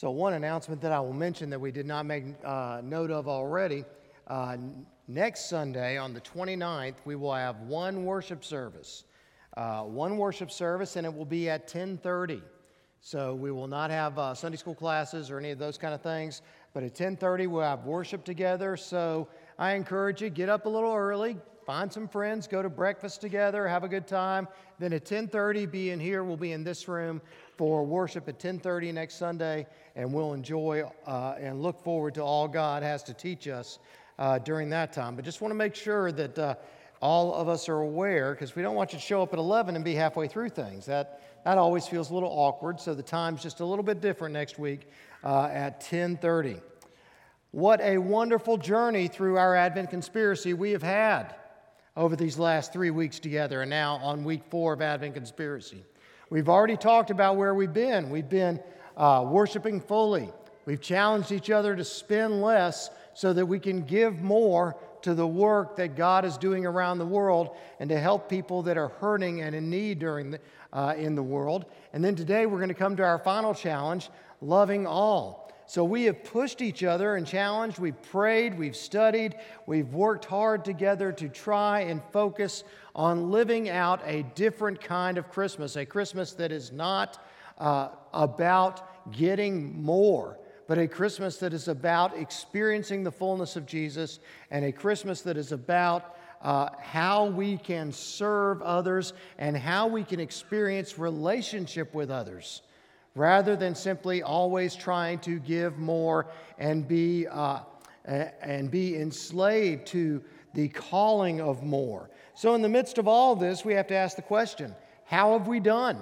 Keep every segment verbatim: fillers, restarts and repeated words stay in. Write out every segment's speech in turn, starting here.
So one announcement that I will mention that we did not make uh, note of already, uh, next Sunday on the twenty-ninth, we will have one worship service. Uh, one worship service, and it will be at ten thirty. So we will not have uh, Sunday school classes or any of those kind of things, but at ten thirty we'll have worship together. So I encourage you, get up a little early, find some friends, go to breakfast together, have a good time. Then at ten thirty, be in here. We'll be in this room for worship at ten thirty next Sunday, and we'll enjoy uh, and look forward to all God has to teach us uh, during that time. But just want to make sure that uh, all of us are aware, because we don't want you to show up at eleven and be halfway through things. That that always feels a little awkward, so the time's just a little bit different next week uh, at ten thirty. What a wonderful journey through our Advent Conspiracy we have had over these last three weeks together, and now on week four of Advent Conspiracy. We've already talked about where we've been. We've been uh, worshiping fully. We've challenged each other to spend less so that we can give more to the work that God is doing around the world and to help people that are hurting and in need during the, uh, in the world. And then today we're going to come to our final challenge, loving all. So we have pushed each other and challenged, we've prayed, we've studied, we've worked hard together to try and focus on living out a different kind of Christmas, a Christmas that is not uh, about getting more, but a Christmas that is about experiencing the fullness of Jesus, and a Christmas that is about uh, how we can serve others and how we can experience relationship with others, rather than simply always trying to give more and be uh, and be enslaved to the calling of more. So in the midst of all this, we have to ask the question, how have we done?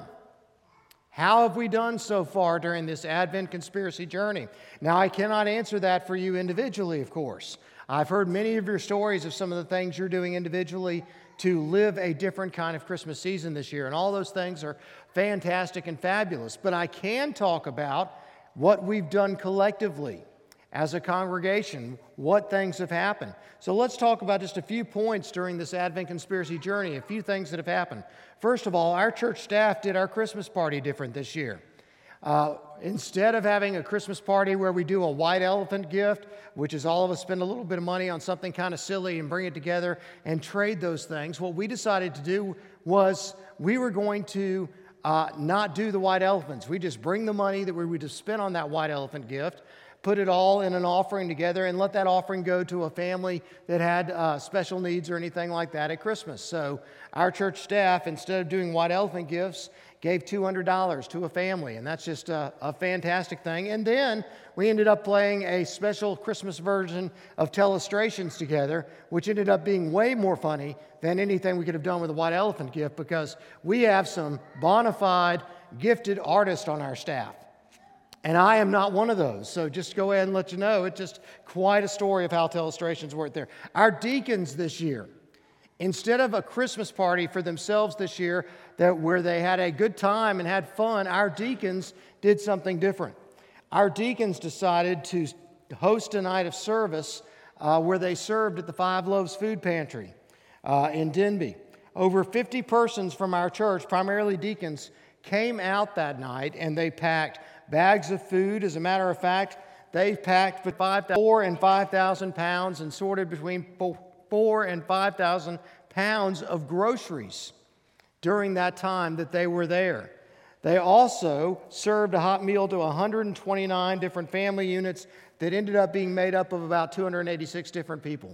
How have we done so far during this Advent Conspiracy journey? Now, I cannot answer that for you individually, of course. I've heard many of your stories of some of the things you're doing individually to live a different kind of Christmas season this year, and all those things are fantastic and fabulous. But I can talk about what we've done collectively as a congregation, what things have happened. So let's talk about just a few points during this Advent Conspiracy journey, a few things that have happened. First of all, our church staff did our Christmas party different this year. Uh, instead of having a Christmas party where we do a white elephant gift, which is all of us spend a little bit of money on something kind of silly and bring it together and trade those things, what we decided to do was we were going to uh, not do the white elephants. We just bring the money that we would have spent on that white elephant gift, put it all in an offering together, and let that offering go to a family that had uh, special needs or anything like that at Christmas. So our church staff, instead of doing white elephant gifts, gave two hundred dollars to a family, and that's just a, a fantastic thing. And then we ended up playing a special Christmas version of Telestrations together, which ended up being way more funny than anything we could have done with a white elephant gift, because we have some bona fide, gifted artists on our staff. And I am not one of those, so just go ahead and let you know, it's just quite a story of how Telestrations worked there. Our deacons this year, instead of a Christmas party for themselves this year that where they had a good time and had fun, our deacons did something different. Our deacons decided to host a night of service uh, where they served at the Five Loaves Food Pantry uh, in Denby. Over fifty persons from our church, primarily deacons, came out that night, and they packed bags of food. As a matter of fact, they packed with five, four and five thousand pounds and sorted between four and five thousand pounds of groceries during that time that they were there. They also served a hot meal to one hundred twenty-nine different family units that ended up being made up of about two hundred eighty-six different people.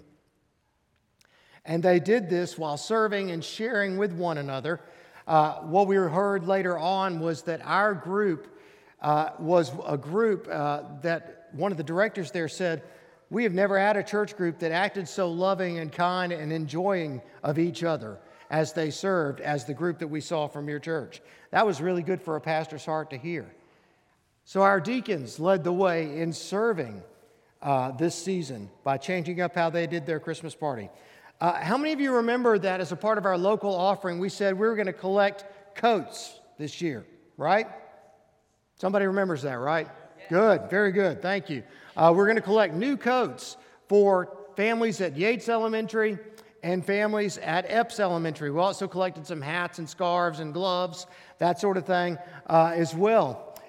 And they did this while serving and sharing with one another. Uh, what we heard later on was that our group uh, was a group uh, that one of the directors there said, we have never had a church group that acted so loving and kind and enjoying of each other as they served as the group that we saw from your church. That was really good for a pastor's heart to hear. So our deacons led the way in serving uh, this season by changing up how they did their Christmas party. Uh, how many of you remember that as a part of our local offering, we said we were going to collect coats this year, right? Somebody remembers that, right? Good, very good, thank you. Uh, we're going to collect new coats for families at Yates Elementary and families at Epps Elementary. We also collected some hats and scarves and gloves, that sort of thing uh, as well.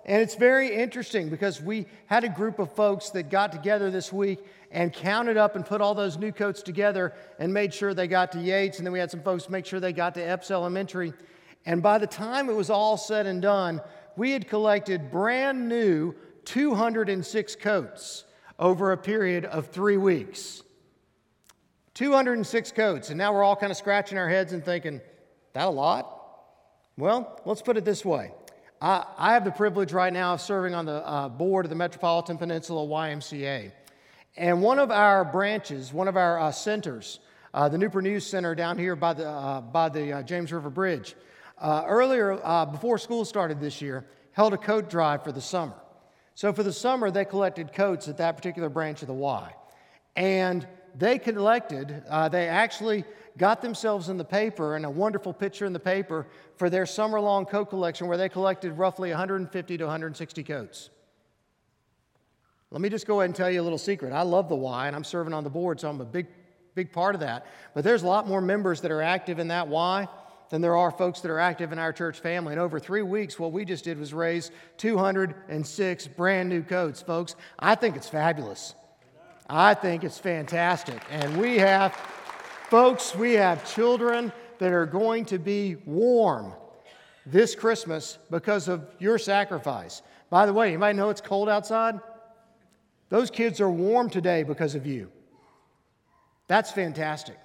And it's very interesting because we had a group of folks that got together this week and counted up and put all those new coats together and made sure they got to Yates. And then we had some folks make sure they got to Epps Elementary. And by the time it was all said and done, we had collected brand new two hundred six coats over a period of three weeks. two hundred six coats. And now we're all kind of scratching our heads and thinking, that a lot? Well, let's put it this way. I, I have the privilege right now of serving on the uh, board of the Metropolitan Peninsula Y M C A. And one of our branches, one of our uh, centers, uh, the Newport News Center down here by the, uh, by the uh, James River Bridge, uh, earlier, uh, before school started this year, held a coat drive for the summer. So for the summer, they collected coats at that particular branch of the Y. And they collected, uh, they actually got themselves in the paper and a wonderful picture in the paper for their summer-long coat collection where they collected roughly one hundred fifty to one hundred sixty coats. Let me just go ahead and tell you a little secret. I love the Y, and I'm serving on the board, so I'm a big, big part of that. But there's a lot more members that are active in that Y than there are folks that are active in our church family. And over three weeks, what we just did was raise two hundred six brand new coats, folks. I think it's fabulous. I think it's fantastic. And we have, folks, we have children that are going to be warm this Christmas because of your sacrifice. By the way, you might know it's cold outside. Those kids are warm today because of you. That's fantastic.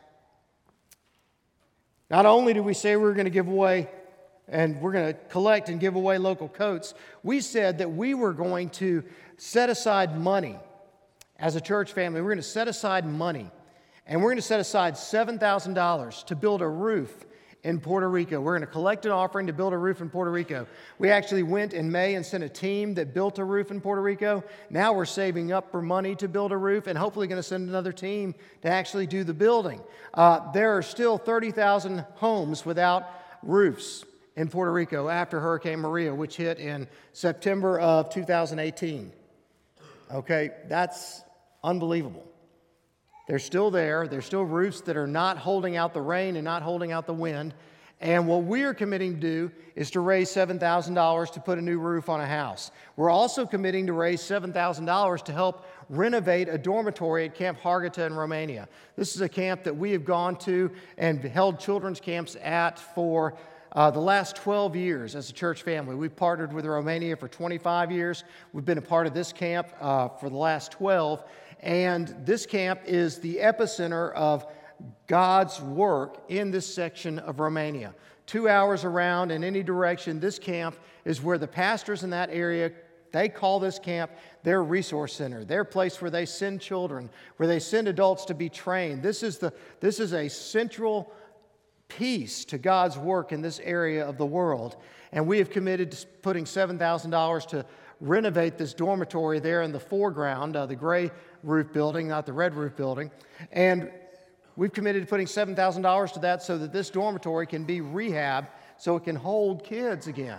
Not only do we say we're going to give away and we're going to collect and give away local coats, we said that we were going to set aside money as a church family. We're going to set aside money, and we're going to set aside seven thousand dollars to build a roof in Puerto Rico. We're going to collect an offering to build a roof in Puerto Rico. We actually went in May and sent a team that built a roof in Puerto Rico. Now we're saving up for money to build a roof and hopefully going to send another team to actually do the building. Uh, there are still thirty thousand homes without roofs in Puerto Rico after Hurricane Maria, which hit in September of two thousand eighteen. Okay, that's unbelievable. They're still there. There's still roofs that are not holding out the rain and not holding out the wind. And what we're committing to do is to raise seven thousand dollars to put a new roof on a house. We're also committing to raise seven thousand dollars to help renovate a dormitory at Camp Hargita in Romania. This is a camp that we have gone to and held children's camps at for Uh, the last twelve years as a church family. We've partnered with Romania for twenty-five years. We've been a part of this camp uh, for the last twelve. And this camp is the epicenter of God's work in this section of Romania. Two hours around in any direction, this camp is where the pastors in that area, they call this camp their resource center, their place where they send children, where they send adults to be trained. This is the this is a central piece to God's work in this area of the world. And we have committed to putting seven thousand dollars to renovate this dormitory there in the foreground, uh, the gray roof building, not the red roof building. And we've committed to putting seven thousand dollars to that so that this dormitory can be rehabbed so it can hold kids again.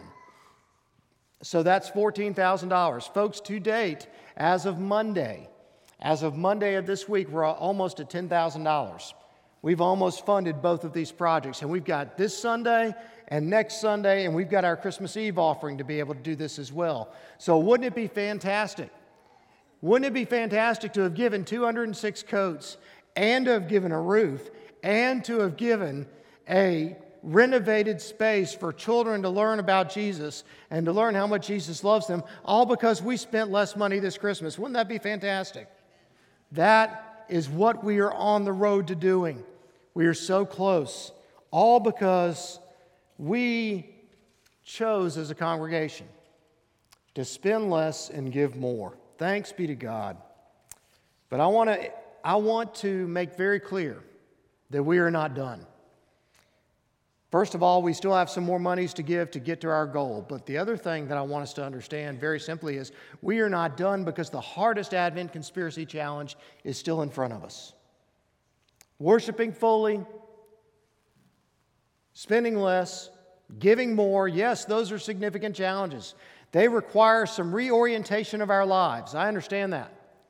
So that's fourteen thousand dollars. Folks, to date, as of Monday, as of Monday of this week, we're almost at ten thousand dollars. We've almost funded both of these projects, and we've got this Sunday and next Sunday, and we've got our Christmas Eve offering to be able to do this as well. So wouldn't it be fantastic? Wouldn't it be fantastic to have given two hundred six coats and to have given a roof and to have given a renovated space for children to learn about Jesus and to learn how much Jesus loves them, all because we spent less money this Christmas? Wouldn't that be fantastic? That is what we are on the road to doing. We are so close, all because we chose as a congregation to spend less and give more. Thanks be to God. But I want to I want to make very clear that we are not done. First of all, we still have some more monies to give to get to our goal. But the other thing that I want us to understand very simply is we are not done because the hardest Advent conspiracy challenge is still in front of us. Worshiping fully, spending less, giving more, yes, those are significant challenges. They require some reorientation of our lives. I understand that.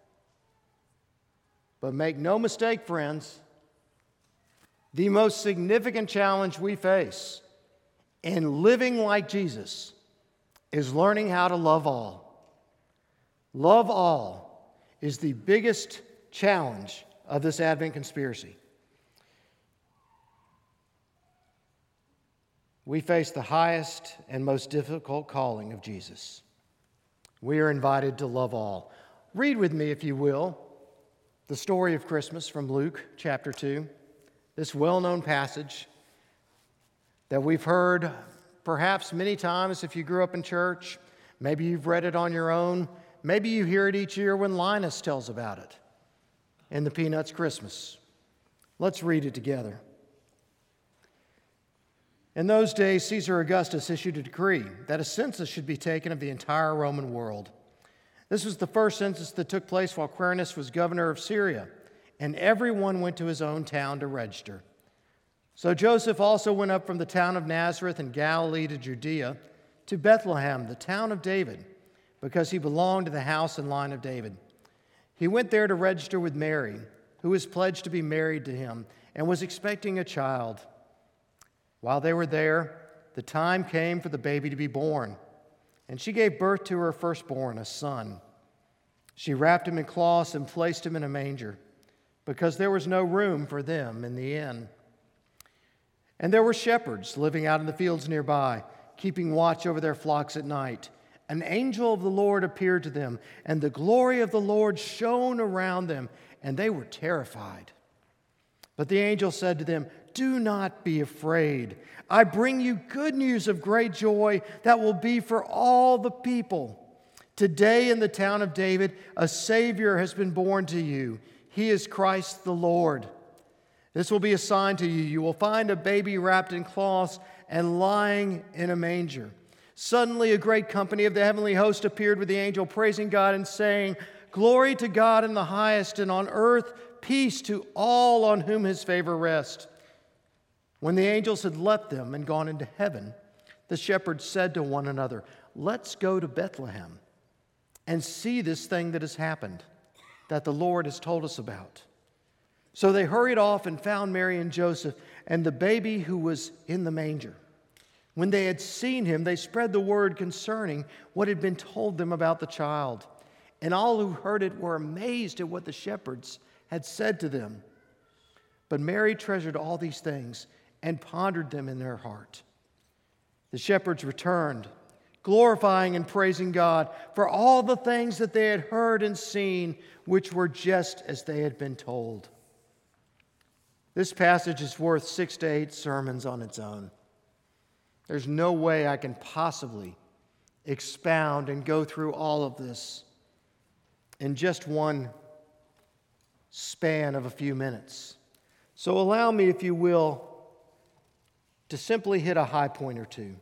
But make no mistake, friends, the most significant challenge we face in living like Jesus is learning how to love all. Love all is the biggest challenge of this Advent conspiracy. We face the highest and most difficult calling of Jesus. We are invited to love all. Read with me, if you will, the story of Christmas from Luke chapter two, this well-known passage that we've heard perhaps many times if you grew up in church. Maybe you've read it on your own. Maybe you hear it each year when Linus tells about it in the Peanuts Christmas. Let's read it together. In those days, Caesar Augustus issued a decree that a census should be taken of the entire Roman world. This was the first census that took place while Quirinius was governor of Syria, and everyone went to his own town to register. So Joseph also went up from the town of Nazareth in Galilee to Judea, to Bethlehem, the town of David, because he belonged to the house and line of David. He went there to register with Mary, who was pledged to be married to him and was expecting a child. While they were there, the time came for the baby to be born, and she gave birth to her firstborn, a son. She wrapped him in cloths and placed him in a manger, because there was no room for them in the inn. And there were shepherds living out in the fields nearby, keeping watch over their flocks at night. An angel of the Lord appeared to them, and the glory of the Lord shone around them, and they were terrified. But the angel said to them, "Do not be afraid. I bring you good news of great joy that will be for all the people. Today in the town of David, a Savior has been born to you. He is Christ the Lord. This will be a sign to you. You will find a baby wrapped in cloths and lying in a manger." Suddenly a great company of the heavenly host appeared with the angel, praising God and saying, "Glory to God in the highest, and on earth peace to all on whom his favor rests." When the angels had left them and gone into heaven, the shepherds said to one another, "Let's go to Bethlehem and see this thing that has happened, that the Lord has told us about." So they hurried off and found Mary and Joseph and the baby who was in the manger. When they had seen him, they spread the word concerning what had been told them about the child. And all who heard it were amazed at what the shepherds had said to them. But Mary treasured all these things and pondered them in her heart. The shepherds returned, glorifying and praising God for all the things that they had heard and seen, which were just as they had been told. This passage is worth six to eight sermons on its own. There's no way I can possibly expound and go through all of this in just one span of a few minutes. So allow me, if you will, to simply hit a high point or two.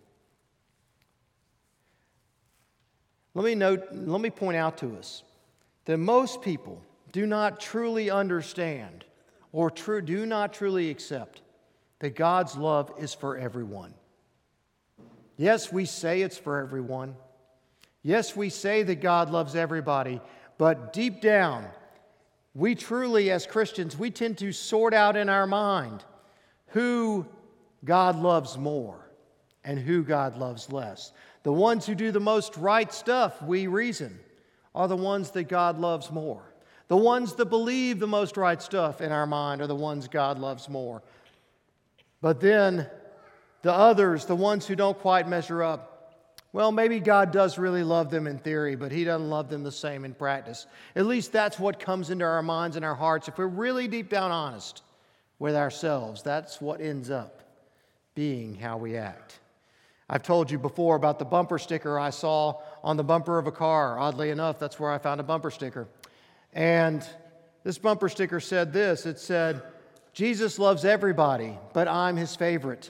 Let me note, let me point out to us that most people do not truly understand or true, do not truly accept that God's love is for everyone. Yes, we say it's for everyone. Yes, we say that God loves everybody, but deep down, we truly, as Christians, we tend to sort out in our mind who God loves more and who God loves less. The ones who do the most right stuff, we reason, are the ones that God loves more. The ones that believe the most right stuff in our mind are the ones God loves more. But then the others, the ones who don't quite measure up, well, maybe God does really love them in theory, but He doesn't love them the same in practice. At least that's what comes into our minds and our hearts. If we're really deep down honest with ourselves, that's what ends up being how we act. I've told you before about the bumper sticker I saw on the bumper of a car. Oddly enough, that's where I found a bumper sticker. And this bumper sticker said this. It said, "Jesus loves everybody, but I'm His favorite."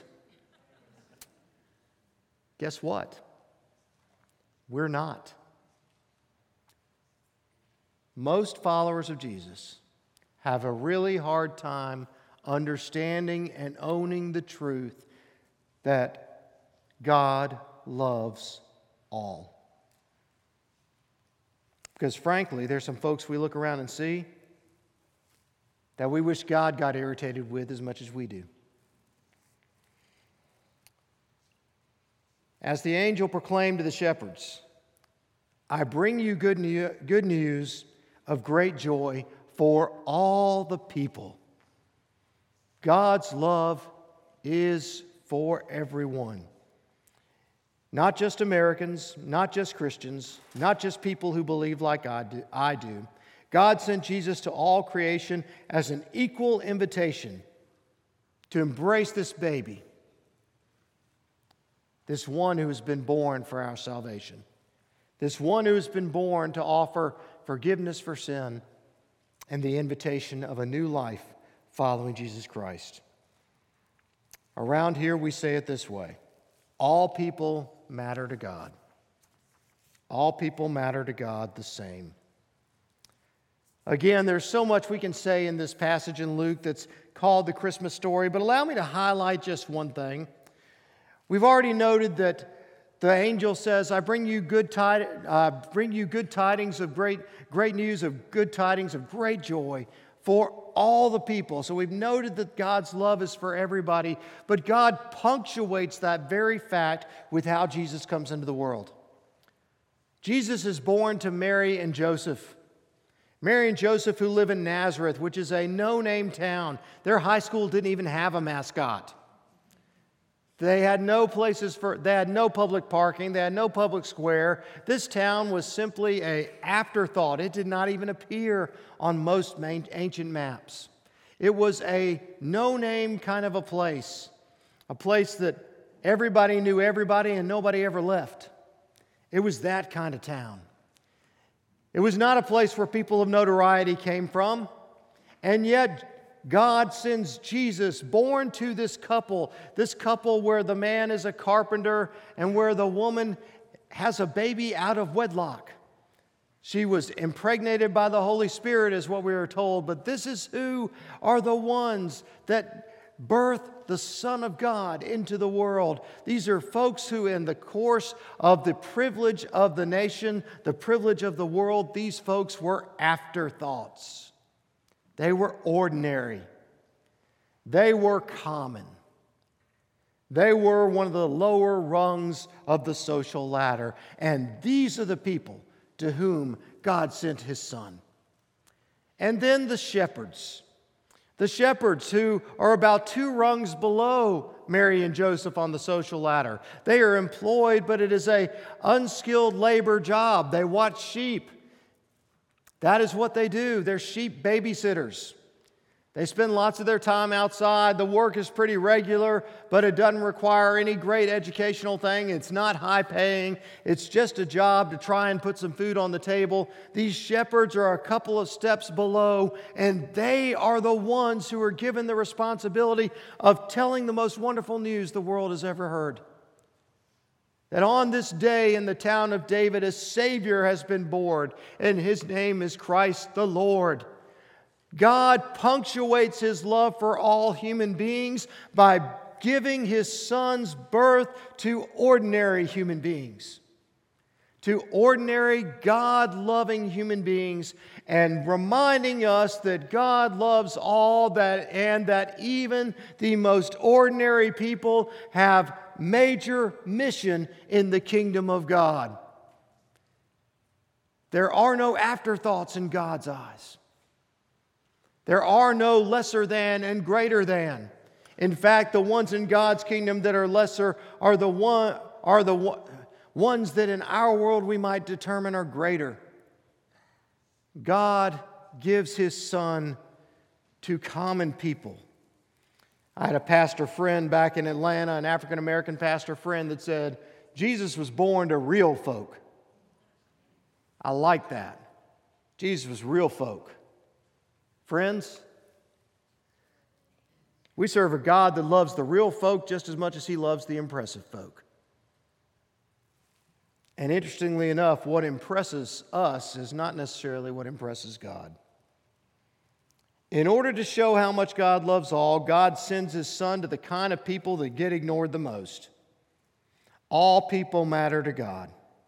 Guess what? We're not. Most followers of Jesus have a really hard time understanding and owning the truth that God loves all. Because frankly, there's some folks we look around and see that we wish God got irritated with as much as we do. as the angel proclaimed to the shepherds, I bring you good, new, good news of great joy for all the people. God's love is for everyone. Not just Americans, not just Christians, not just people who believe like I do. I do. God sent Jesus to all creation as an equal invitation to embrace this baby, this one who has been born for our salvation, this one who has been born to offer forgiveness for sin and the invitation of a new life following Jesus Christ. Around here, we say it this way: all people matter to God. All people matter to God the same. Again, there's so much we can say in this passage in Luke that's called the Christmas story, but allow me to highlight just one thing. We've already noted that the angel says, I bring you good, tid- uh, bring you good tidings of great, great news of good tidings of great joy for all the people. So we've noted that God's love is for everybody, but God punctuates that very fact with how Jesus comes into the world. Jesus is born to Mary and Joseph. Mary and Joseph, who live in Nazareth, which is a no-name town. Their high school didn't even have a mascot. They had no places for, they had no public parking, they had no public square. This town was simply an afterthought. It did not even appear on most ancient maps. It was a no-name kind of a place, a place that everybody knew everybody and nobody ever left. It was that kind of town. It was not a place where people of notoriety came from, and yet God sends Jesus, born to this couple, this couple where the man is a carpenter and where the woman has a baby out of wedlock. She was impregnated by the Holy Spirit, is what we are told, but this is who are the ones that birthed the Son of God into the world. These are folks who, in the course of the privilege of the nation, the privilege of the world, these folks were afterthoughts. They were ordinary. They were common. They were one of the lower rungs of the social ladder. And these are the people to whom God sent His Son. And then the shepherds. The shepherds who are about two rungs below Mary and Joseph on the social ladder. They are employed, but it is an unskilled labor job. They watch sheep. That is what they do. They're sheep babysitters. They spend lots of their time outside. The work is pretty regular, but it doesn't require any great educational thing. It's not high paying. It's just a job to try and put some food on the table. These shepherds are a couple of steps below, and they are the ones who are given the responsibility of telling the most wonderful news the world has ever heard. That on this day in the town of David, a Savior has been born, and His name is Christ the Lord. God punctuates His love for all human beings by giving His Son's birth to ordinary human beings, to ordinary God-loving human beings, and reminding us that God loves all that, and that even the most ordinary people have major mission in the kingdom of God. There are no afterthoughts in God's eyes. There are no lesser than and greater than. In fact, the ones in God's kingdom that are lesser are the one are the one, ones that in our world we might determine are greater. God gives His Son to common people. I had a pastor friend back in Atlanta, an African-American pastor friend, that said, Jesus was born to real folk. I like that. Jesus was real folk. Friends, we serve a God that loves the real folk just as much as He loves the impressive folk. And interestingly enough, what impresses us is not necessarily what impresses God. In order to show how much God loves all, God sends His Son to the kind of people that get ignored the most. All people matter to God.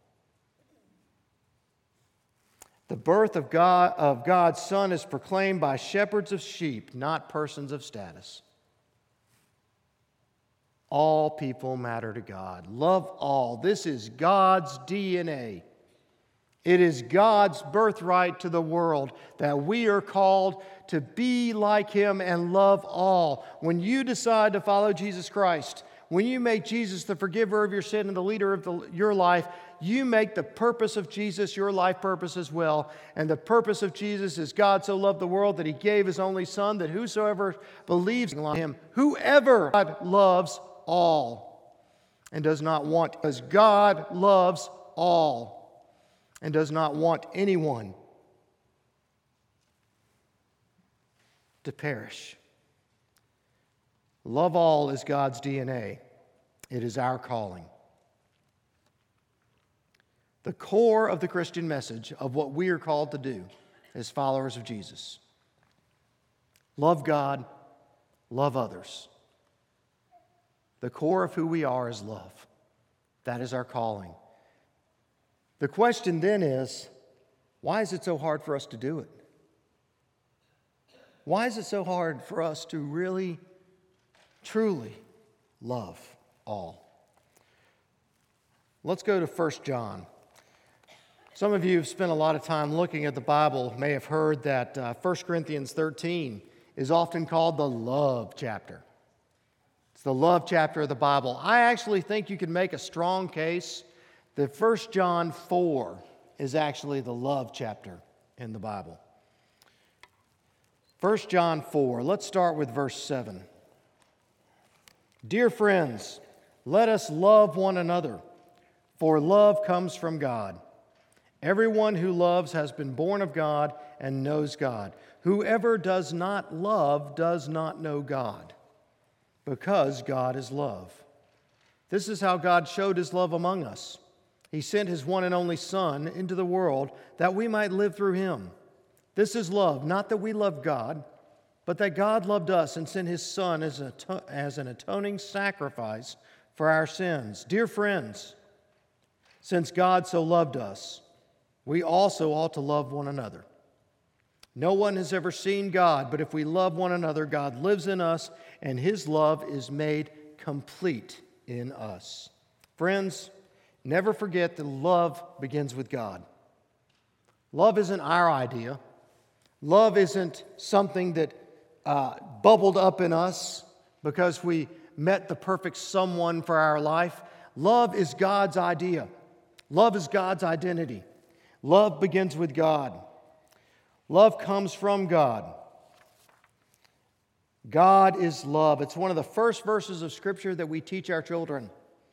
The birth of God, of God's Son is proclaimed by shepherds of sheep, not persons of status. all people matter to God. Love all. This is God's D N A. It is God's birthright to the world that we are called to be like Him and love all. When you decide to follow Jesus Christ, when you make Jesus the forgiver of your sin and the leader of the, your life, you make the purpose of Jesus your life purpose as well. And the purpose of Jesus is God so loved the world that He gave His only Son, that whosoever believes in Him, whoever God loves all and does not want, because God loves all and does not want anyone to perish. Love all is God's D N A. It is our calling. The core of the Christian message of what we are called to do as followers of Jesus. Love God, love others. The core of who we are is love. That is our calling. The question then is, why is it so hard for us to do it? Why is it so hard for us to really, truly love all? Let's go to First John. Some of you have spent a lot of time looking at the Bible, may have heard that uh, First Corinthians thirteen is often called the love chapter. It's the love chapter of the Bible. I actually think you can make a strong case that First John four is actually the love chapter in the Bible. First John four, let's start with verse seven. Dear friends, let us love one another, for love comes from God. Everyone who loves has been born of God and knows God. Whoever does not love does not know God, because God is love. This is how God showed His love among us. He sent His one and only Son into the world that we might live through Him. This is love, not that we love God, but that God loved us and sent His Son as, a, as an atoning sacrifice for our sins. Dear friends, since God so loved us, we also ought to love one another. No one has ever seen God, but if we love one another, God lives in us, and His love is made complete in us. Friends, never forget that love begins with God. Love isn't our idea. Love isn't something that uh, bubbled up in us because we met the perfect someone for our life. Love is God's idea. Love is God's identity. Love begins with God. Love comes from God. God is love. It's one of the first verses of Scripture that we teach our children.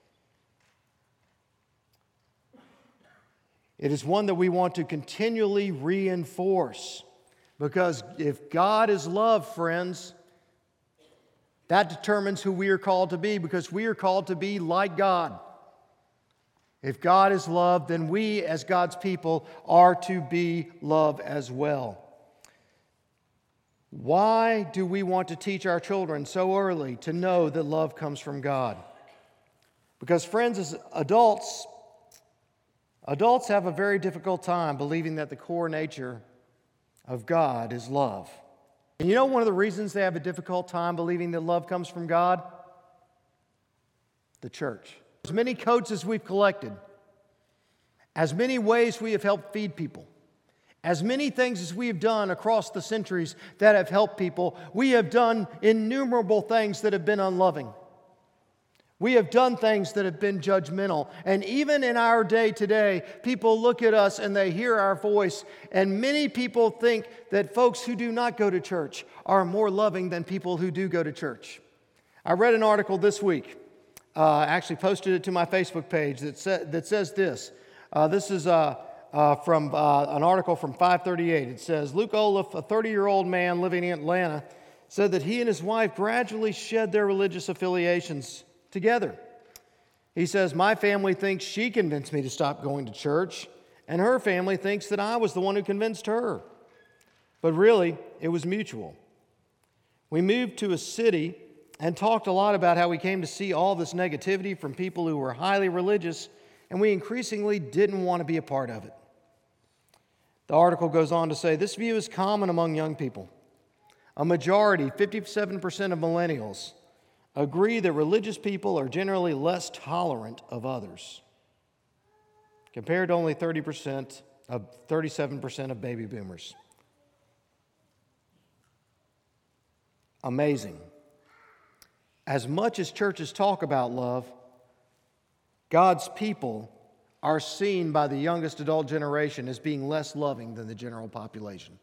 It is one that we want to continually reinforce, because if God is love, friends, that determines who we are called to be, because we are called to be like God. If God is love, then we as God's people are to be love as well. Why do we want to teach our children so early to know that love comes from God? Because, friends, as adults, adults have a very difficult time believing that the core nature of God is love. And you know one of the reasons they have a difficult time believing that love comes from God? The church. As many coats as we've collected, as many ways we have helped feed people, as many things as we have done across the centuries that have helped people, we have done innumerable things that have been unloving. We have done things that have been judgmental. And even in our day today, people look at us and they hear our voice, and many people think that folks who do not go to church are more loving than people who do go to church. I read an article this week. Uh, I actually posted it to my Facebook page that, sa- that says this. Uh, this is uh, uh, from uh, an article from five thirty-eight. It says, Luke Olaf, a thirty-year-old man living in Atlanta, said that he and his wife gradually shed their religious affiliations together. He says, my family thinks she convinced me to stop going to church, and her family thinks that I was the one who convinced her. But really, it was mutual. We moved to a city and talked a lot about how we came to see all this negativity from people who were highly religious, and we increasingly didn't want to be a part of it. The article goes on to say, this view is common among young people. A majority, fifty-seven percent of millennials, agree that religious people are generally less tolerant of others, compared to only thirty percent of thirty-seven percent of baby boomers. Amazing. As much as churches talk about love, God's people are seen by the youngest adult generation as being less loving than the general population.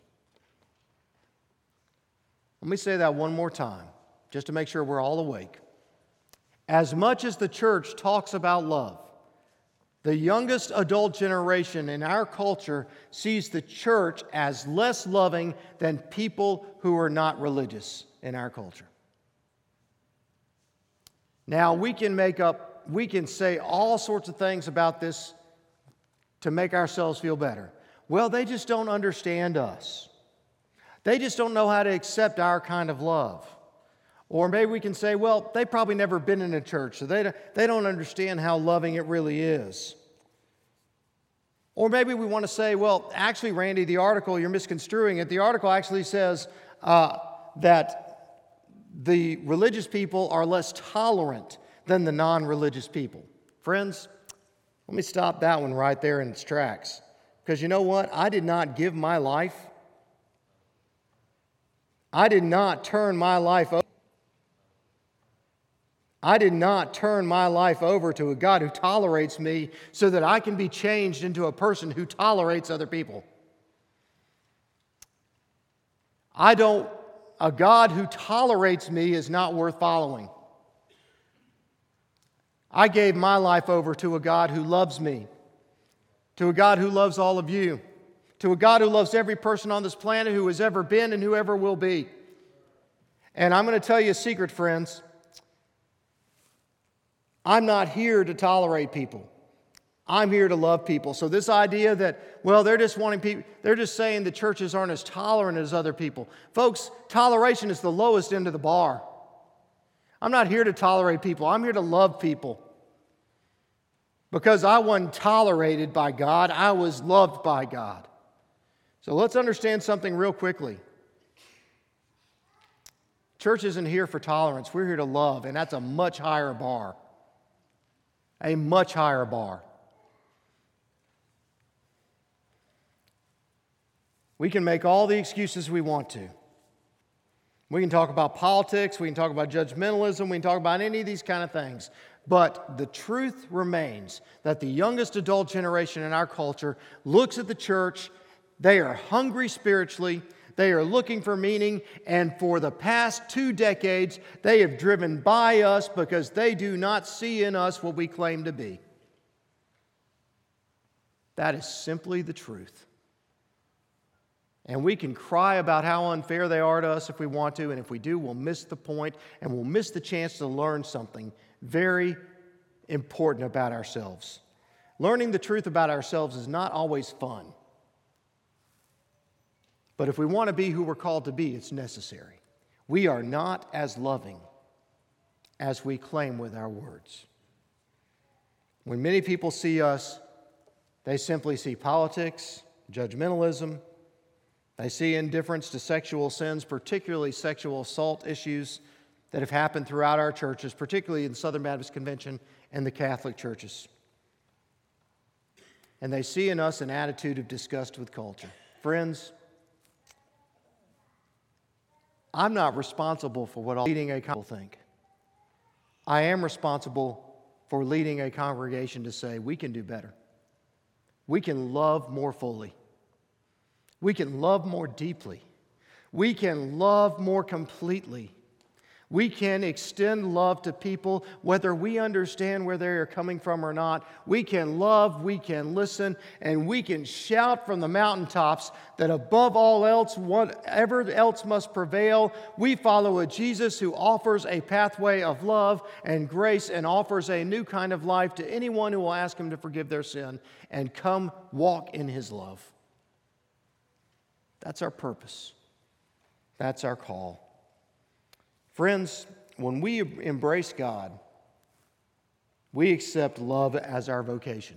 Let me say that one more time, just to make sure we're all awake. As much as the church talks about love, the youngest adult generation in our culture sees the church as less loving than people who are not religious in our culture. Now, we can make up, we can say all sorts of things about this to make ourselves feel better. Well, they just don't understand us. They just don't know how to accept our kind of love. Or maybe we can say, well, they've probably never been in a church, so they, they don't understand how loving it really is. Or maybe we want to say, well, actually, Randy, the article, you're misconstruing it. The article actually says uh, that the religious people are less tolerant than the non-religious people. Friends, let me stop that one right there in its tracks. Because you know what? I did not give my life. I did not turn my life over. I did not turn my life over to a God who tolerates me so that I can be changed into a person who tolerates other people. I don't, a God who tolerates me is not worth following. I gave my life over to a God who loves me, to a God who loves all of you, to a God who loves every person on this planet who has ever been and who ever will be. And I'm going to tell you a secret, friends. I'm not here to tolerate people. I'm here to love people. So this idea that, well, they're just wanting people, they're just saying the churches aren't as tolerant as other people. Folks, toleration is the lowest end of the bar. I'm not here to tolerate people. I'm here to love people. Because I wasn't tolerated by God, I was loved by God. So let's understand something real quickly. Church isn't here for tolerance. We're here to love, and that's a much higher bar. A much higher bar. We can make all the excuses we want to. We can talk about politics, we can talk about judgmentalism, we can talk about any of these kind of things. But the truth remains that the youngest adult generation in our culture looks at the church, they are hungry spiritually, they are looking for meaning, and for the past two decades, they have driven by us because they do not see in us what we claim to be. That is simply the truth. And we can cry about how unfair they are to us if we want to, and if we do, we'll miss the point, and we'll miss the chance to learn something very important about ourselves. Learning the truth about ourselves is not always fun. But if we want to be who we're called to be, it's necessary. We are not as loving as we claim with our words. When many people see us, they simply see politics, judgmentalism. They see indifference to sexual sins, particularly sexual assault issues that have happened throughout our churches, particularly in Southern Baptist Convention and the Catholic churches. And they see in us an attitude of disgust with culture. Friends, I'm not responsible for what all leading a congregation think. I am responsible for leading a congregation to say we can do better. We can love more fully. We can love more deeply. We can love more completely. We can extend love to people whether we understand where they are coming from or not. We can love, we can listen, and we can shout from the mountaintops that above all else, whatever else must prevail, we follow a Jesus who offers a pathway of love and grace and offers a new kind of life to anyone who will ask him to forgive their sin and come walk in his love. That's our purpose. That's our call. Friends, when we embrace God, we accept love as our vocation.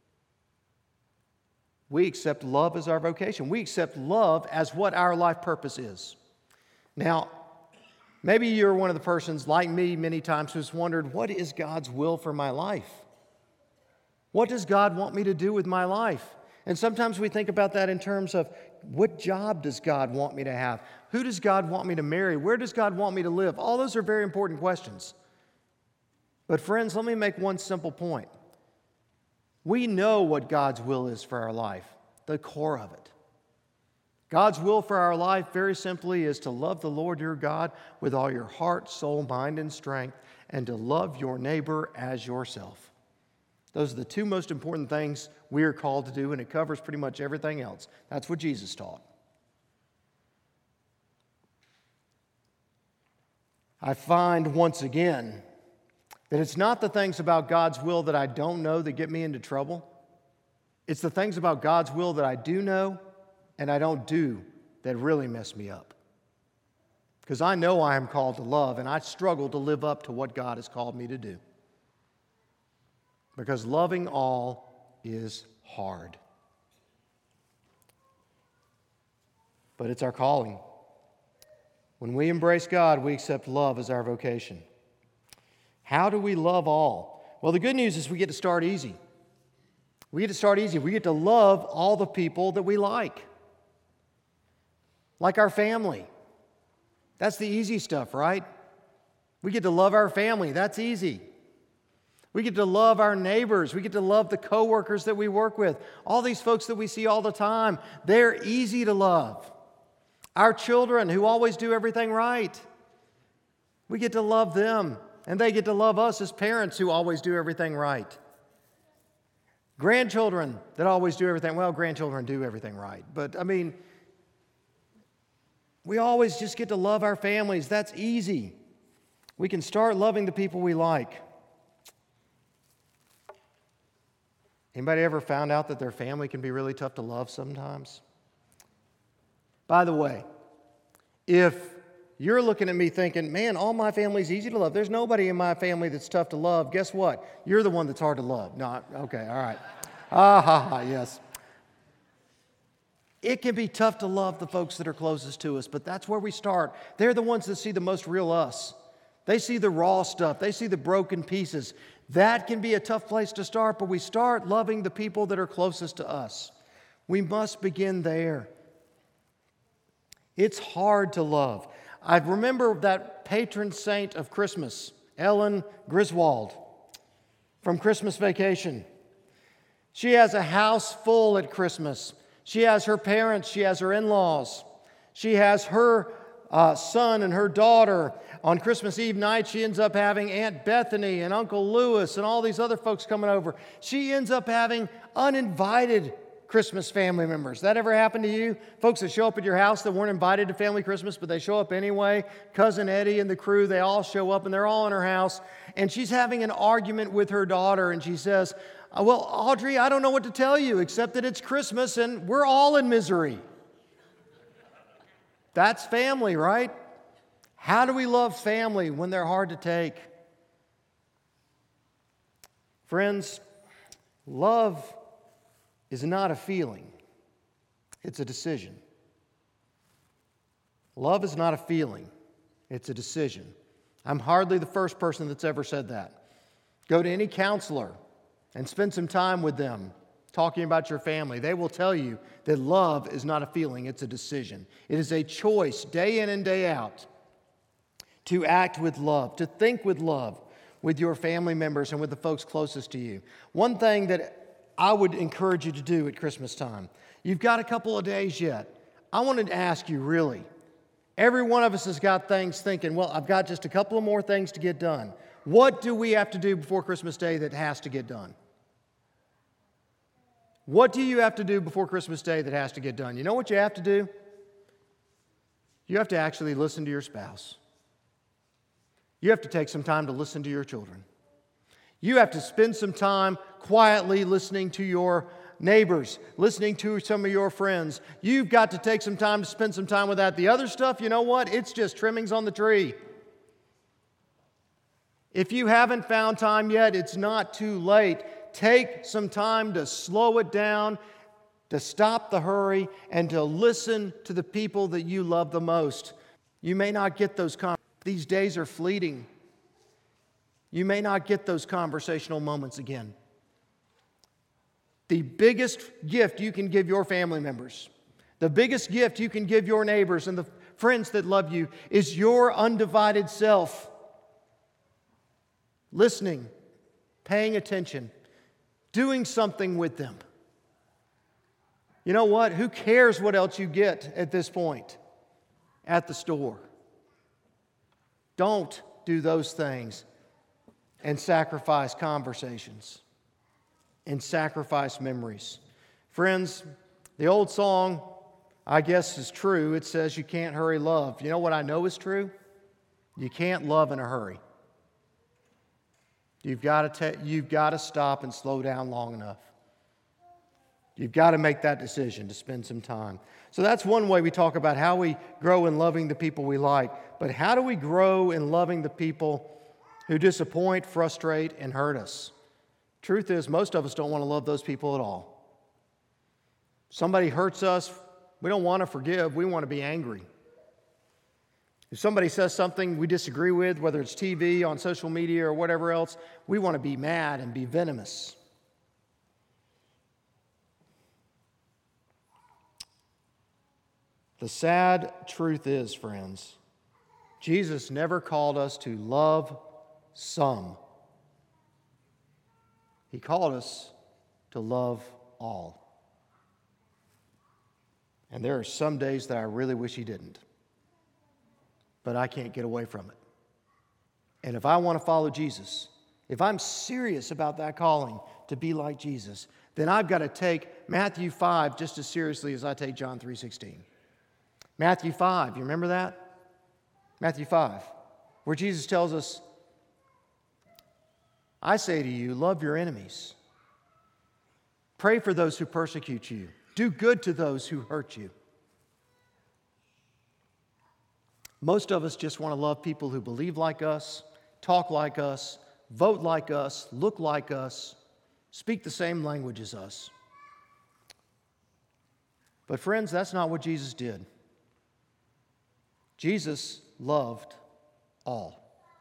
We accept love as our vocation. We accept love as what our life purpose is. Now, Maybe you're one of the persons, like me many times, who's wondered, what is God's will for my life? What does God want me to do with my life? And sometimes we think about that in terms of, what job does God want me to have? Who does God want me to marry? Where does God want me to live? All those are very important questions. But friends, let me make one simple point. We know what God's will is for our life, the core of it. God's will for our life, very simply, is to love the Lord your God with all your heart, soul, mind, and strength, and to love your neighbor as yourself. Those are the two most important things we are called to do, and it covers pretty much everything else. That's what Jesus taught. I find once again that it's not the things about God's will that I don't know that get me into trouble. It's the things about God's will that I do know and I don't do that really mess me up. Because I know I am called to love, and I struggle to live up to what God has called me to do. Because loving all is hard. But it's our calling. When we embrace God, we accept love as our vocation. How do we love all? Well, the good news is we get to start easy. We get to start easy. We get to love all the people that we like. Like our family. That's the easy stuff, right? We get to love our family. That's easy. We get to love our neighbors. We get to love the coworkers that we work with. All these folks that we see all the time, they're easy to love. Our children who always do everything right. We get to love them, and they get to love us as parents who always do everything right. Grandchildren that always do everything, well, grandchildren do everything right. But, I mean, we always just get to love our families. That's easy. We can start loving the people we like. Anybody ever found out that their family can be really tough to love sometimes? By the way, if you're looking at me thinking, man, all my family's easy to love, there's nobody in my family that's tough to love, guess what? You're the one that's hard to love. No, okay, all right. Ah, ha, ha, yes. It can be tough to love the folks that are closest to us, but that's where we start. They're the ones that see the most real us. They see the raw stuff. They see the broken pieces. That can be a tough place to start, but we start loving the people that are closest to us. We must begin there. It's hard to love. I remember that patron saint of Christmas, Ellen Griswold, from Christmas Vacation. She has a house full at Christmas. She has her parents. She has her in-laws. She has her uh, son and her daughter. On Christmas Eve night, she ends up having Aunt Bethany and Uncle Lewis and all these other folks coming over. She ends up having uninvited Christmas family members. That ever happened to you? Folks that show up at your house that weren't invited to family Christmas, but they show up anyway. Cousin Eddie and the crew, they all show up and they're all in her house. And she's having an argument with her daughter and she says, well, Audrey, I don't know what to tell you except that it's Christmas and we're all in misery. That's family, right? How do we love family when they're hard to take? Friends, love is not a feeling. It's a decision. Love is not a feeling. It's a decision. I'm hardly the first person that's ever said that. Go to any counselor and spend some time with them talking about your family. They will tell you that love is not a feeling, it's a decision. It is a choice day in and day out to act with love, to think with love with your family members and with the folks closest to you. One thing that I would encourage you to do at Christmas time, you've got a couple of days yet. I wanted to ask you, really, every one of us has got things thinking, well, I've got just a couple of more things to get done. What do we have to do before Christmas Day that has to get done? What do you have to do before Christmas Day that has to get done? You know what you have to do? You have to actually listen to your spouse. You have to take some time to listen to your children. You have to spend some time quietly listening to your neighbors, listening to some of your friends. You've got to take some time to spend some time with that. The other stuff, you know what? It's just trimmings on the tree. If you haven't found time yet, it's not too late. Take some time to slow it down, to stop the hurry, and to listen to the people that you love the most. You may not get those conversations. These days are fleeting. You may not get those conversational moments again. The biggest gift you can give your family members, the biggest gift you can give your neighbors and the friends that love you is your undivided self. Listening, paying attention, doing something with them. You know what? Who cares what else you get at this point at the store? Don't do those things and sacrifice conversations and sacrifice memories. Friends, the old song, I guess, is true. It says you can't hurry love. You know what I know is true? You can't love in a hurry. You've got to ta- you've got to stop and slow down long enough. You've got to make that decision to spend some time. So that's one way we talk about how we grow in loving the people we like. But how do we grow in loving the people who disappoint, frustrate, and hurt us? Truth is, most of us don't want to love those people at all. Somebody hurts us, we don't want to forgive, we want to be angry. If somebody says something we disagree with, whether it's T V, on social media, or whatever else, we want to be mad and be venomous. The sad truth is, friends, Jesus never called us to love some. He called us to love all. And there are some days that I really wish He didn't. But I can't get away from it. And if I want to follow Jesus, if I'm serious about that calling to be like Jesus, then I've got to take Matthew five just as seriously as I take John three sixteen. Matthew five, you remember that? Matthew five, where Jesus tells us, I say to you, love your enemies. Pray for those who persecute you. Do good to those who hurt you. Most of us just want to love people who believe like us, talk like us, vote like us, look like us, speak the same language as us. But friends, that's not what Jesus did. Jesus loved all.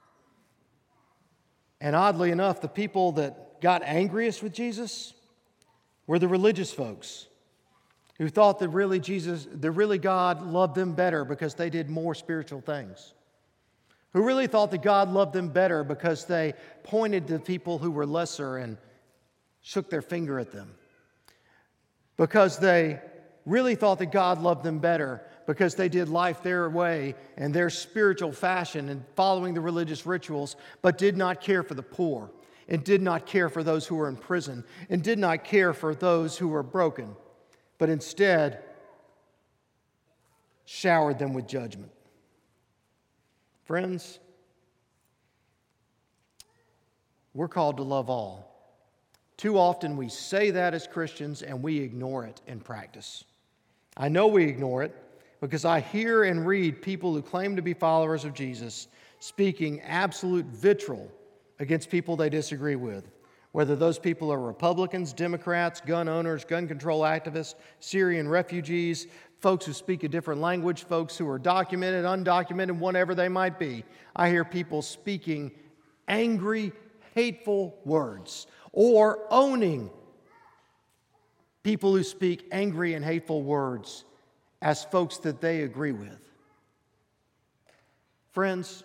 And oddly enough, the people that got angriest with Jesus were the religious folks who thought that really Jesus, that really God loved them better because they did more spiritual things. Who really thought that God loved them better because they pointed to people who were lesser and shook their finger at them. Because they really thought that God loved them better because they did life their way and their spiritual fashion and following the religious rituals, but did not care for the poor and did not care for those who were in prison and did not care for those who were broken, but instead showered them with judgment. Friends, we're called to love all. Too often we say that as Christians and we ignore it in practice. I know we ignore it because I hear and read people who claim to be followers of Jesus speaking absolute vitriol against people they disagree with, whether those people are Republicans, Democrats, gun owners, gun control activists, Syrian refugees, folks who speak a different language, folks who are documented, undocumented, whatever they might be. I hear people speaking angry, hateful words or owning people who speak angry and hateful words as folks that they agree with. Friends,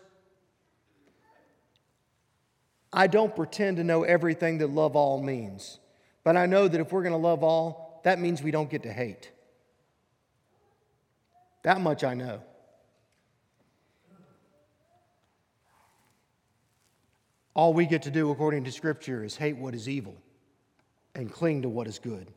I don't pretend to know everything that love all means, but I know that if we're going to love all, that means we don't get to hate. That much I know. All we get to do, according to Scripture, is hate what is evil and cling to what is good.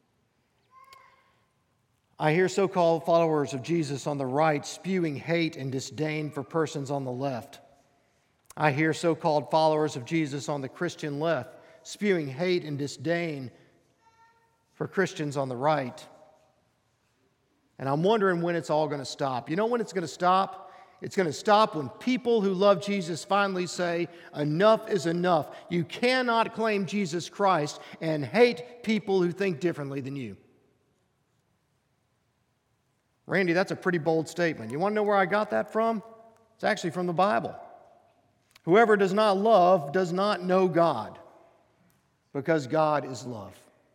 I hear so-called followers of Jesus on the right spewing hate and disdain for persons on the left. I hear so-called followers of Jesus on the Christian left spewing hate and disdain for Christians on the right. And I'm wondering when it's all going to stop. You know when it's going to stop? It's going to stop when people who love Jesus finally say, enough is enough. You cannot claim Jesus Christ and hate people who think differently than you. Randy, that's a pretty bold statement. You want to know where I got that from? It's actually from the Bible. Whoever does not love does not know God, because God is love.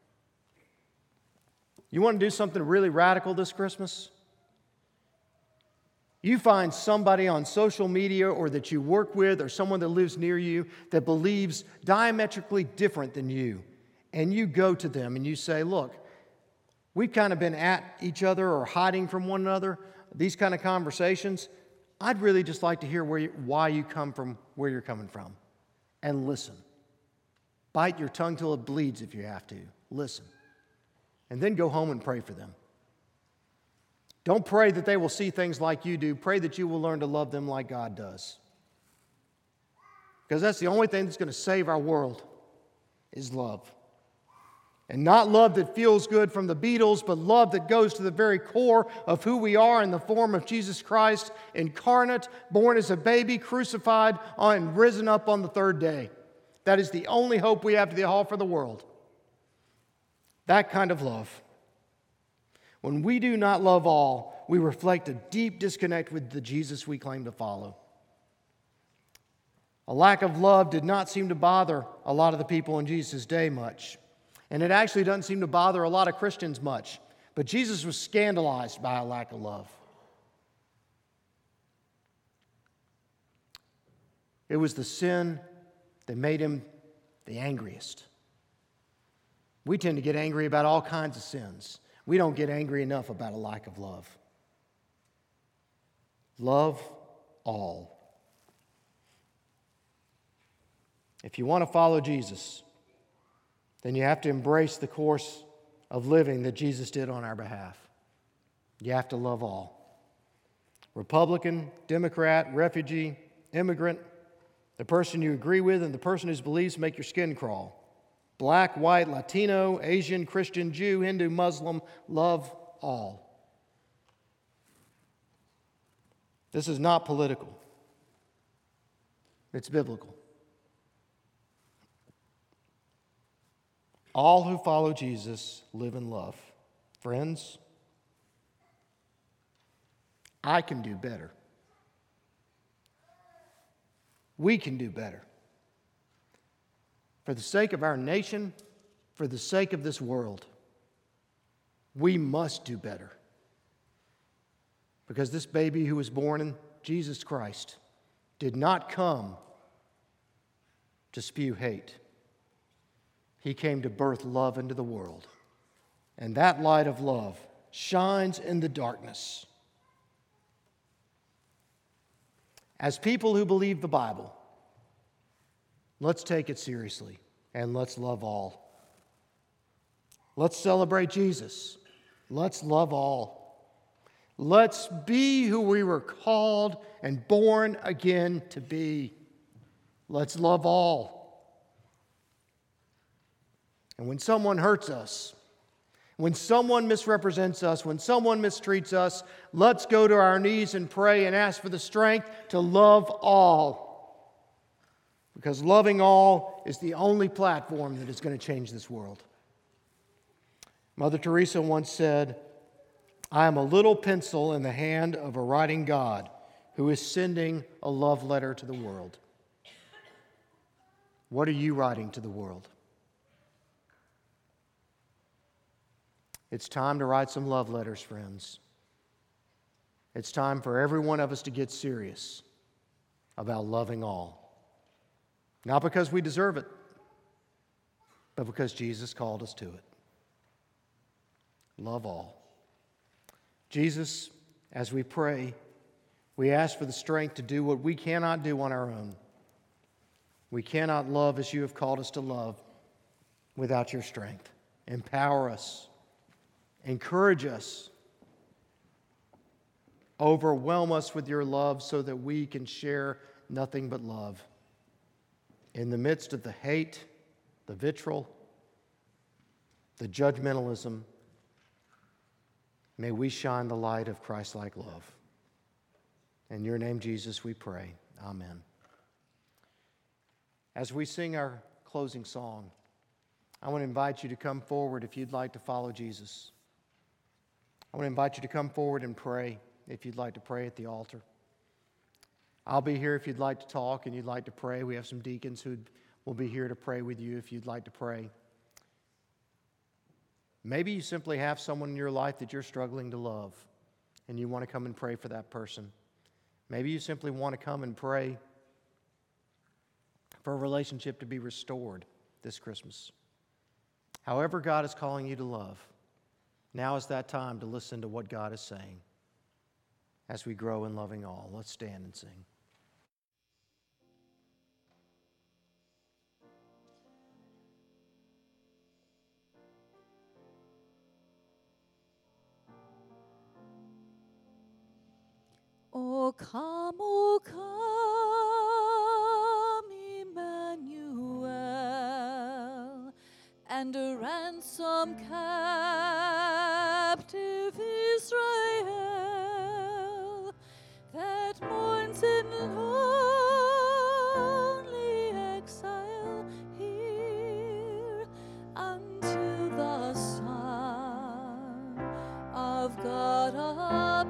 You want to do something really radical this Christmas? You find somebody on social media or that you work with or someone that lives near you that believes diametrically different than you, and you go to them and you say, look, we've kind of been at each other or hiding from one another, these kind of conversations. I'd really just like to hear where you, why you come from, where you're coming from, and listen. Bite your tongue till it bleeds if you have to. Listen. And then go home and pray for them. Don't pray that they will see things like you do. Pray that you will learn to love them like God does. Because that's the only thing that's going to save our world is love. And not love that feels good from the Beatles, but love that goes to the very core of who we are in the form of Jesus Christ, incarnate, born as a baby, crucified, and risen up on the third day. That is the only hope we have to offer the world. That kind of love. When we do not love all, we reflect a deep disconnect with the Jesus we claim to follow. A lack of love did not seem to bother a lot of the people in Jesus' day much. And it actually doesn't seem to bother a lot of Christians much. But Jesus was scandalized by a lack of love. It was the sin that made him the angriest. We tend to get angry about all kinds of sins. We don't get angry enough about a lack of love. Love all. If you want to follow Jesus, then you have to embrace the course of living that Jesus did on our behalf. You have to love all. Republican, Democrat, refugee, immigrant, the person you agree with and the person whose beliefs make your skin crawl. Black, white, Latino, Asian, Christian, Jew, Hindu, Muslim, love all. This is not political. It's biblical. All who follow Jesus live in love. Friends, I can do better. We can do better. For the sake of our nation, for the sake of this world, we must do better. Because this baby who was born in Jesus Christ did not come to spew hate. He came to birth love into the world. And that light of love shines in the darkness. As people who believe the Bible, let's take it seriously and let's love all. Let's celebrate Jesus. Let's love all. Let's be who we were called and born again to be. Let's love all. And when someone hurts us, when someone misrepresents us, when someone mistreats us, let's go to our knees and pray and ask for the strength to love all. Because loving all is the only platform that is going to change this world. Mother Teresa once said, I am a little pencil in the hand of a writing God who is sending a love letter to the world. What are you writing to the world? It's time to write some love letters, friends. It's time for every one of us to get serious about loving all. Not because we deserve it, but because Jesus called us to it. Love all. Jesus, as we pray, we ask for the strength to do what we cannot do on our own. We cannot love as you have called us to love without your strength. Empower us. Encourage us. Overwhelm us with your love so that we can share nothing but love. In the midst of the hate, the vitriol, the judgmentalism, may we shine the light of Christ-like love. In your name, Jesus, we pray. Amen. As we sing our closing song, I want to invite you to come forward if you'd like to follow Jesus. I want to invite you to come forward and pray if you'd like to pray at the altar. I'll be here if you'd like to talk and you'd like to pray. We have some deacons who will be here to pray with you if you'd like to pray. Maybe you simply have someone in your life that you're struggling to love, and you want to come and pray for that person. Maybe you simply want to come and pray for a relationship to be restored this Christmas. However God is calling you to love, now is that time to listen to what God is saying as we grow in loving all. Let's stand and sing. O come, O come, Emmanuel, and a ransom captive Israel that mourns in lonely exile here until the Son of God appear.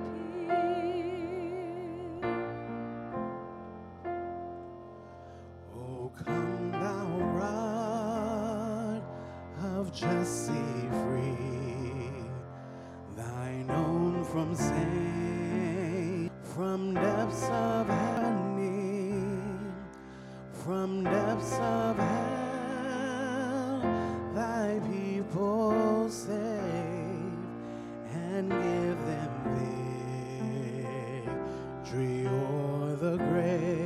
Come thou rod of Jesse free, thine own from sin, from depths of heaven, from depths of hell, thy people save and give them victory o'er the grave.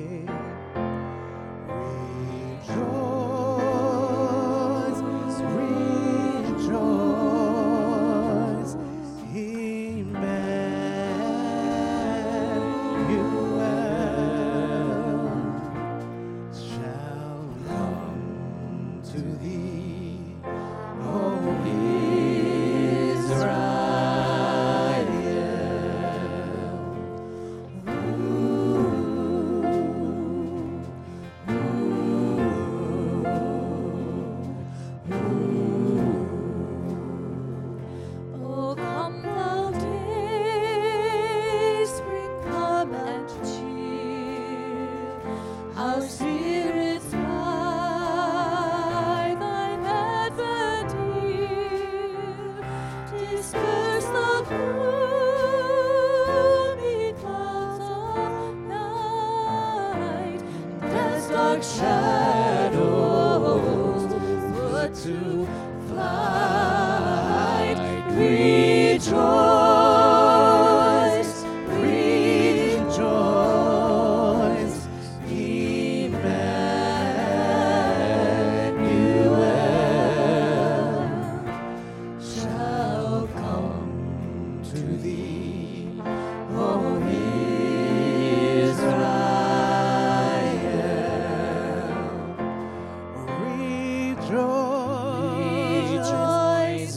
Shadows put to flight. Rejoice, rejoice, Emmanuel shall come to thee, O Israel. Rejoice,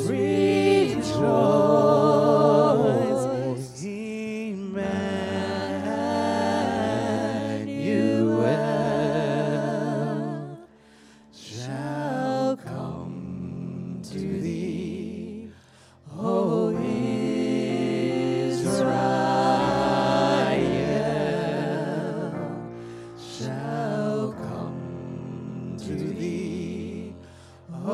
rejoice, Emmanuel shall come to thee, O Israel shall come to thee, O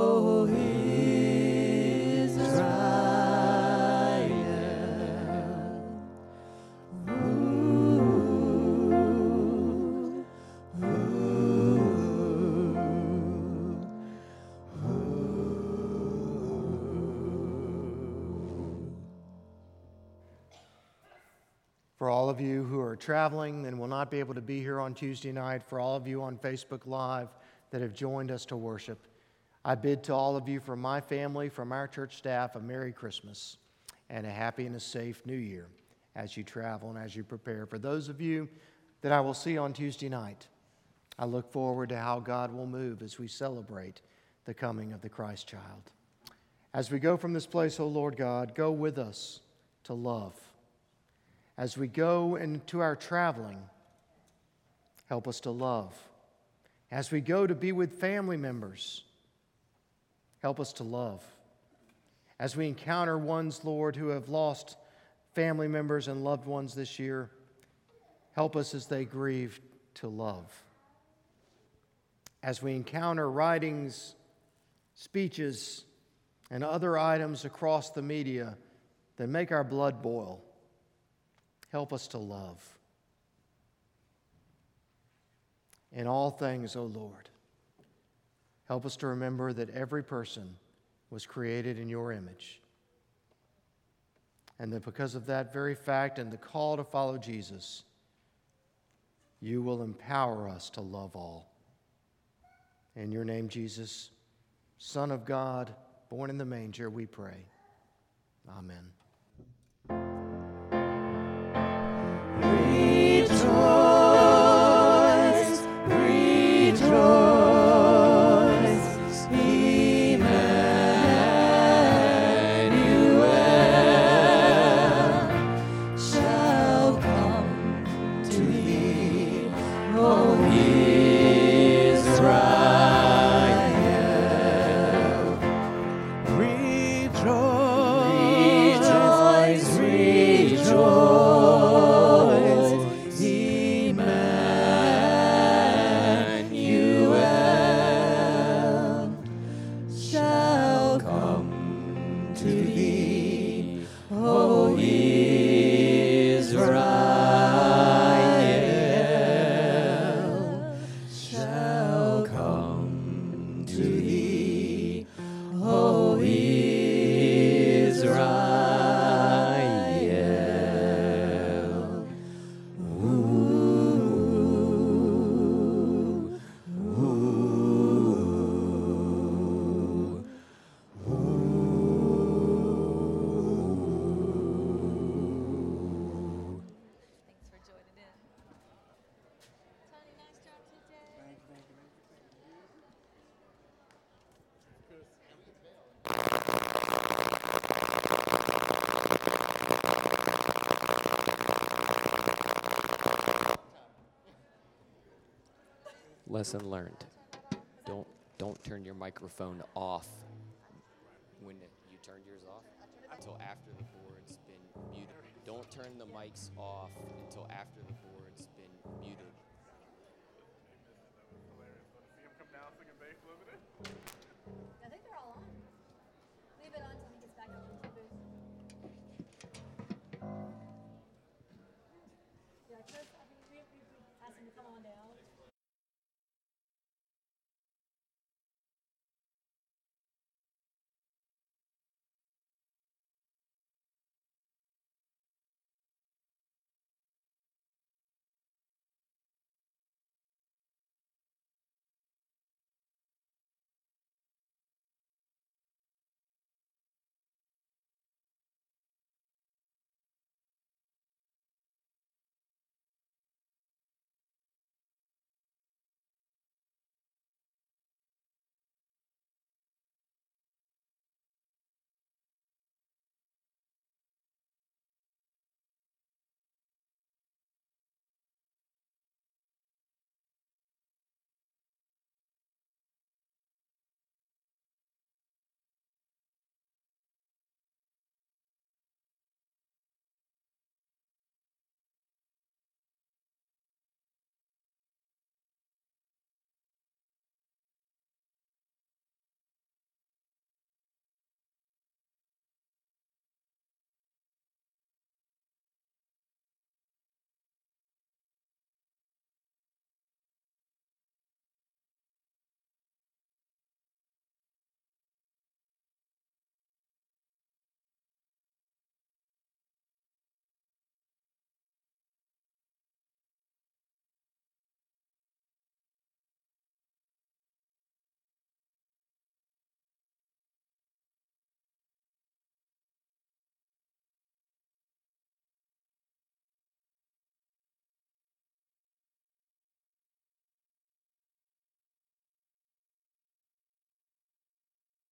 For all of you who are traveling and will not be able to be here on Tuesday night, for all of you on Facebook Live that have joined us to worship, I bid to all of you from my family, from our church staff, a Merry Christmas and a happy and a safe New Year as you travel and as you prepare. For those of you that I will see on Tuesday night, I look forward to how God will move as we celebrate the coming of the Christ child. As we go from this place, O Lord God, go with us to love. As we go into our traveling, help us to love. As we go to be with family members, help us to love. As we encounter ones, Lord, who have lost family members and loved ones this year, help us as they grieve to love. As we encounter writings, speeches, and other items across the media that make our blood boil, help us to love. In all things, O Lord, help us to remember that every person was created in your image, and that because of that very fact and the call to follow Jesus, you will empower us to love all. In your name, Jesus, Son of God, born in the manger, we pray. Amen. Rejoice, rejoice, Emmanuel shall come to thee, O Israel. Rejoice, Rejoice, rejoice, Emmanuel shall come to thee, O Israel shall come to thee, O Israel. Thanks for joining in. Tony, nice job today. Lesson learned. Don't don't turn your microphone off when it, you turned yours off until after the board's been muted. Don't turn the mics off until after the board